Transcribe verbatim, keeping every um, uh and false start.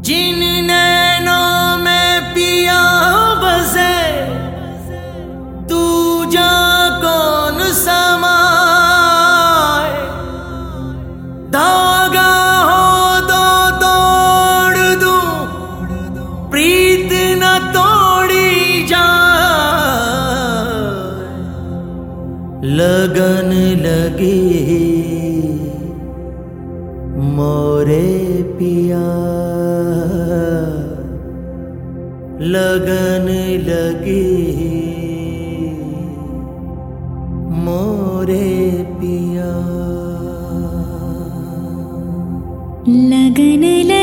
जिन नैनों में पिया बसे तू जा कौन समाए। धागा हो तो तोड़ दूं प्रीत न तोड़ी जाए। लगन लगी मोरे पिया, लगन लगी मोरे पिया। लगन लगी